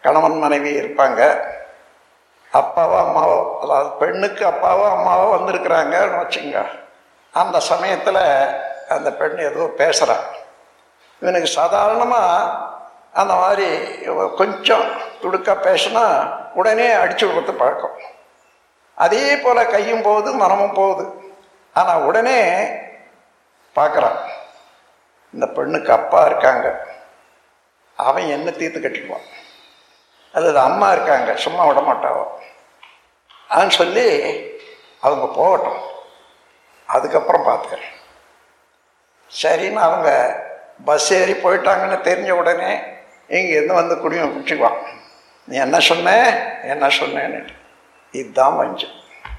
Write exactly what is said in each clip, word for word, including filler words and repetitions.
கணவன் மனைவி இருப்பாங்க. அப்பாவோ அம்மாவோ, அதாவது பெண்ணுக்கு அப்பாவோ அம்மாவோ வந்திருக்கிறாங்கன்னு வச்சுங்க. அந்த சமயத்தில் அந்த பெண் ஏதோ பேசுகிறா. இவனுக்கு சாதாரணமாக அந்த மாதிரி கொஞ்சம் துடுக்கா பேசினா உடனே அடிச்சு கொடுத்து பழக்கம். அதே போல் கையும் போகுது மனமும் போகுது. ஆனால் உடனே பார்க்குறான், இந்த பெண்ணுக்கு அப்பா இருக்காங்க, அவன் என்ன தீர்த்து கட்டிக்குவான், அல்லது அம்மா இருக்காங்க சும்மா விட மாட்டாவோ அப்படின்னு சொல்லி அவங்க போகட்டும், அதுக்கப்புறம் பார்த்துக்கிறேன். சரின்னு அவங்க பஸ் ஏறி போயிட்டாங்கன்னு தெரிஞ்ச உடனே இங்கேருந்து வந்து குடியும் குடிச்சுக்குவான். நீ என்ன சொன்ன என்ன சொன்னேன்னு. இதுதான் வஞ்சம்.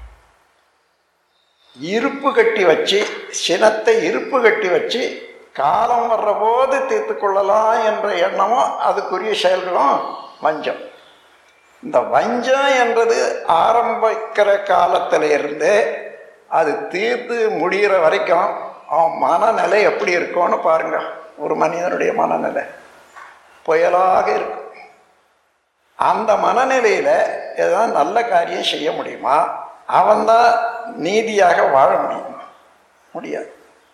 இருப்பு கட்டி வச்சு, சினத்தை இருப்பு கட்டி வச்சு காலம் வர்ற போது தீர்த்து கொள்ளலாம் என்ற எண்ணமும் அதுக்குரிய செயல்களும் வஞ்சம். இந்த வஞ்சம் என்றது ஆரம்பிக்கிற காலத்தில் இருந்து அது தீர்த்து முடிகிற வரைக்கும் அவன் மனநிலை எப்படி இருக்கும்னு பாருங்க. ஒரு மனிதனுடைய மனநிலை புயலாக இருக்கும். அந்த மனநிலையில் ஏதாவது நல்ல காரியம் செய்ய முடியுமா? அவன்தான் நீதியாக வாழ முடியுமா? முடியாது.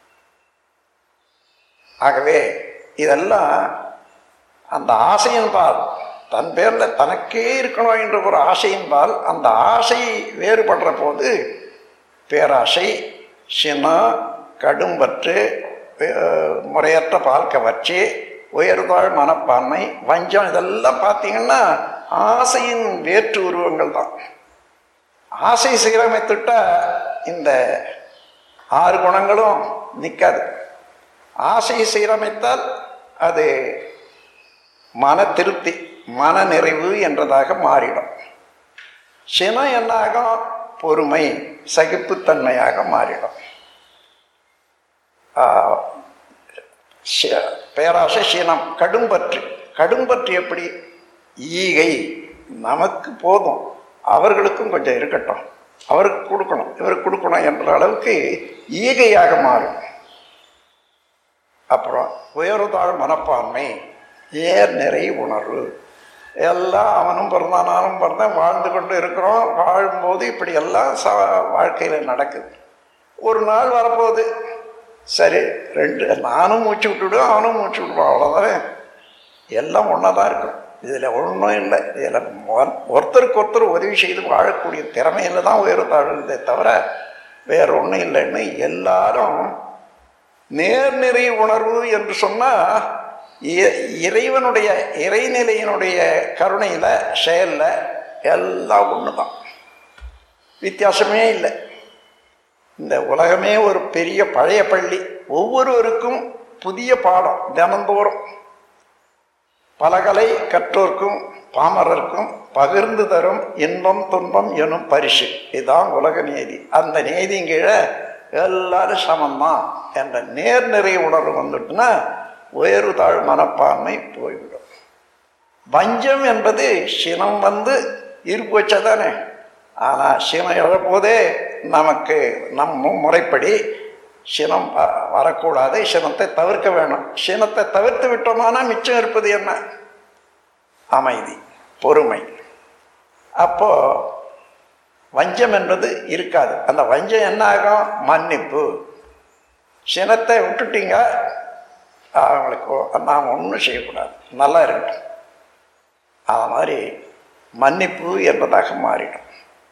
ஆகவே இதெல்லாம் அந்த ஆசையின்பால், தன் பேரில் தனக்கே இருக்கணும் என்ற ஒரு ஆசையின்பால், அந்த ஆசை வேறுபடுற போது பேராசை, சினம், கடும்பற்று, முறையற்ற பால் கவர்ச்சி, உயர்வாழ் மனப்பான்மை, வஞ்சம், இதெல்லாம் பார்த்தீங்கன்னா ஆசையின் வேற்று உருவங்கள் தான். ஆசை சீரமைத்துட்டா இந்த ஆறு குணங்களும் நிற்காது. ஆசை சீரமைத்தால் அது மன திருப்தி, மன நிறைவு என்றதாக மாறிடும். சினம் என்னாகும்? பொறுமை, சகிப்புத்தன்மையாக மாறிடும். பேராசை, சீனம், கடும்பற்று. கடும்பற்று எப்படி? ஈகை, நமக்கு போதும், அவர்களுக்கும் கொஞ்சம் இருக்கட்டும், அவருக்கு கொடுக்கணும், இவருக்கு கொடுக்கணும் என்ற அளவுக்கு ஈகையாக மாறும். அப்புறம் உயர்தாழ் மனப்பான்மை, ஏர் நிறை உணர்வு. எல்லாம் அவனும் பிறந்தான் நானும் பிறந்தேன், வாழ்ந்து கொண்டு இருக்கிறோம். வாழும்போது இப்படி எல்லாம் ச வாழ்க்கையில் நடக்குது. ஒரு நாள் வரப்போகுது, சரி ரெண்டு நானும் மூச்சு விட்டுவிடுவோம், அவனும் மூச்சு விட்டுருவான், அவ்வளோதான். எல்லாம் ஒன்றா தான் இருக்கும். இதில் ஒன்றும் இல்லை. இதில் ஒருத்தருக்கு ஒருத்தர் உதவி செய்து வாழக்கூடிய திறமையில் தான் உயர்த்தாழ்ந்தே தவிர வேறு ஒன்றும் இல்லைன்னு எல்லாரும் நேர்நிறை உணர்வு என்று சொன்னால் இறைவனுடைய இறைநிலையினுடைய கருணையில் செயலில் எல்லாம் ஒன்று தான், வித்தியாசமே இல்லை. இந்த உலகமே ஒரு பெரிய பழைய பள்ளி. ஒவ்வொருவருக்கும் புதிய பாடம் தினந்தோறும். பலகலை கற்றோர்க்கும் பாமரருக்கும் பகிர்ந்து தரும் இன்பம் துன்பம் எனும் பரிசு. இதுதான் உலக நீதி. அந்த நீதியின் கீழே எல்லாரும் சமந்தான் என்ற நேர்நிறை உணர்வு வந்துட்டுன்னா உயர்வு தாழ் மனப்பான்மை போய்விடும். வஞ்சம் என்பது சினம் வந்து இருப்பு வச்சா தானே. ஆனால் சினம் எழப்போதே நமக்கு நம்ம முறைப்படி சினம் வரக்கூடாது, சினத்தை தவிர்க்க வேணும். சினத்தை தவிர்த்து விட்டோம்னா மிச்சம் இருப்பது என்ன? அமைதி, பொறுமை. அப்போ வஞ்சம் என்பது இருக்காது. அந்த வஞ்சம் என்ன ஆகும்? மன்னிப்பு. சினத்தை விட்டுட்டீங்க, அவங்களுக்கு நாம் ஒன்றும் செய்யக்கூடாது, நல்லா இருக்கட்டும். அது மாதிரி மன்னிப்பு என்பதாக மாறிடும்.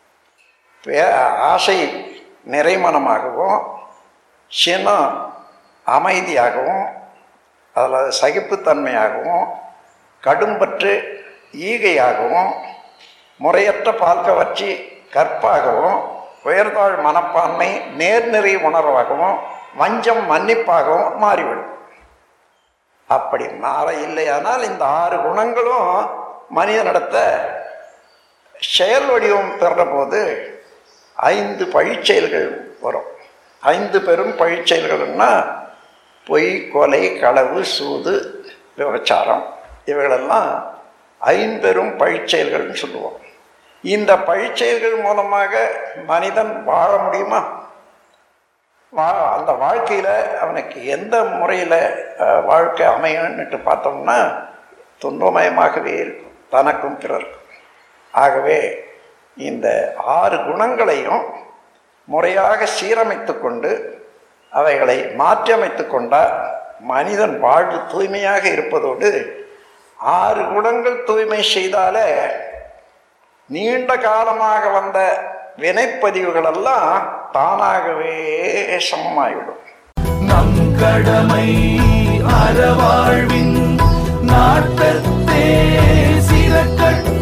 ஆசை நிறைமனமாகவும், சினம் அமைதியாகவும், அதில் சகிப்புத்தன்மையாகவும், கடும்பற்று ஈகையாகவும், முறையற்ற பால்கவர்ச்சி கற்பாகவும், உயர்தாழ் மனப்பான்மை நேர்நிறை உணர்வாகவும், வஞ்சம் மன்னிப்பாகவும் மாறிவிடும். அப்படி மாற இல்லையானால் இந்த ஆறு குணங்களும் மனிதனிடத்த செயல் வடிவம் பெறுற போது ஐந்து பழிச்செயல்கள் வரும். ஐந்து பெரும் பழிச்செயல்கள்னா பொய், கொலை, களவு, சூது, விபச்சாரம், இவைகளெல்லாம் ஐம்பெரும் பழிச்செயல்கள்னு சொல்லுவோம். இந்த பழிச்செயல்கள் மூலமாக மனிதன் வாழ முடியுமா? வா அந்த வாழ்க்கையில் அவனுக்கு எந்த முறையில் வாழ்க்கை அமையன்னுட்டு பார்த்தோம்னா துன்பமயமாகவே இருக்கும். தனக்கும் பிறர்க்கும். ஆகவே இந்த ஆறு குணங்களையும் முறையாக சீரமைத்து கொண்டு அவைகளை மாற்றியமைத்து கொண்டால் மனிதன் வாழ்வு தூய்மையாக இருப்பதோடு, ஆறு குணங்கள் தூய்மை செய்தாலே நீண்ட காலமாக வந்த வினைப்பதிவுகள் எல்லாம் தானாகவே சமமாகிவிடும். நம் கடமை அறவாழ்வின் நாட்டத்தே சிறக்கட்டும்.